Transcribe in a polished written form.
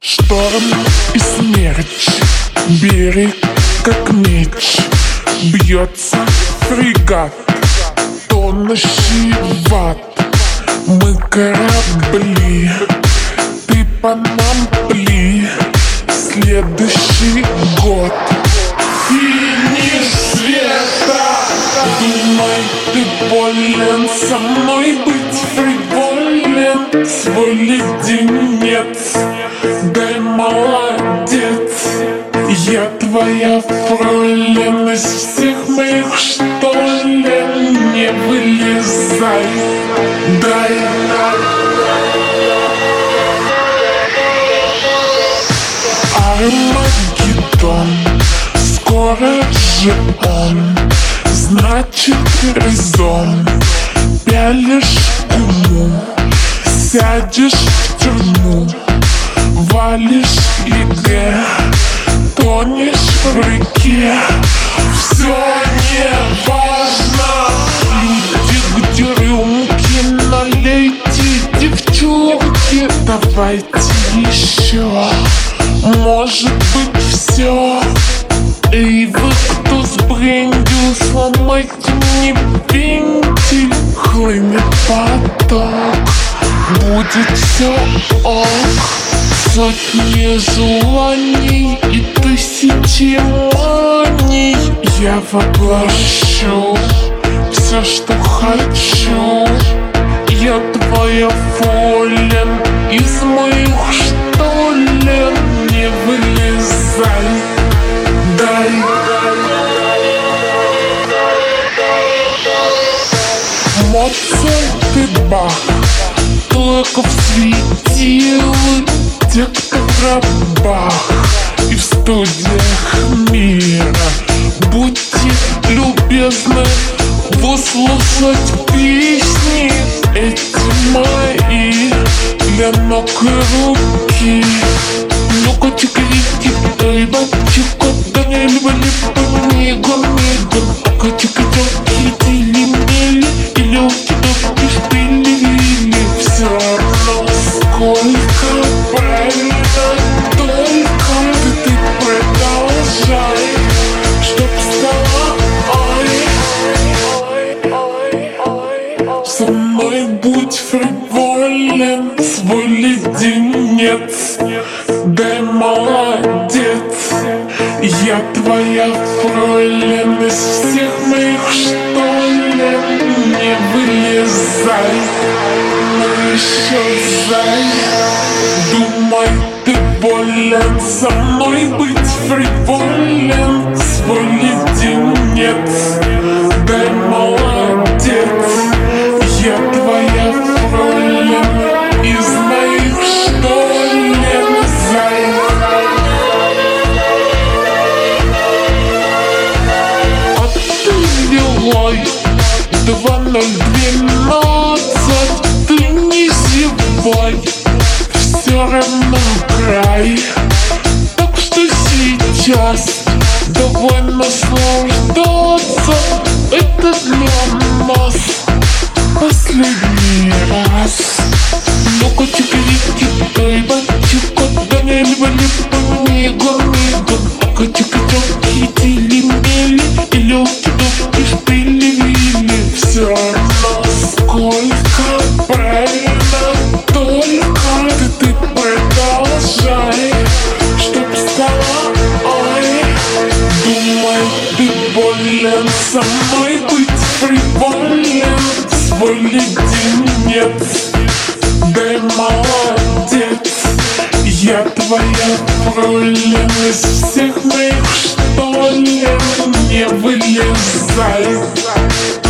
Шторм и смерч, берег как меч, бьется фрегат, тонущий в ад. Мы корабли, ты по нам пли. Следующий год, финиш света. Думай, ты болен, со мной быть фриволен. Свой леденец, дай молодец. Я твоя фройлен, из всех моих что ли не вылезай. Дай. Армагеддон, скоро же он. Значит, резон, пялишь уму, сядешь в тюрьму, валишь ЕГЭ, тонешь в реке. Все не важно, люди, где рюмки, налейте, девчонки, давайте еще. Может быть все. Эй, вы кто сбрендил, сломайте мне вентиль. Хлынет поток, будет все ок. Сотни желаний и тысячи маний. Я воплощу все, что хочу. Я твоя фолен, из моих что ли не вылезай. Дай. Моцарт и Бах только светил те, кто в гробах и в студиях мира. Будьте любезны выслушать песни эти мои для ног и руки. Ну-ка, чика-рики, рыба-чика, да не либо-либо, мигом-мигом. Ака-чика-чоки, тили-мили, или у тебя пишпили-вили. Все равно сколько правильно, только ты продолжай, чтоб стало ой. Со мной будь фриволен, свой леденец, дай молодец. Я твоя фройлен, из всех моих что ли не вылезай. Но еще зай. Думай, ты болен, со мной быть фриволен. Свой леденец, дай молодец. Я твоя фройлен, из моих что ли зай. А ты делай 2012, ты не зевай, все равно край. Так что сейчас давай наслаждаться, это для нас последний раз. Ну-ка, чика-рики, рыба-чика, да не либо-либо, мигом-мигом. Ака-чика-чоки, тили-мили, или у тебя пишпили-вили. Все равно сколько правильно, только ты продолжай, чтоб стало ой. Думай, ты болен, со мной быть фриволен. Свой леденец, дай молодец. Я твоя фройлен, из всех моих что ли не вылезай.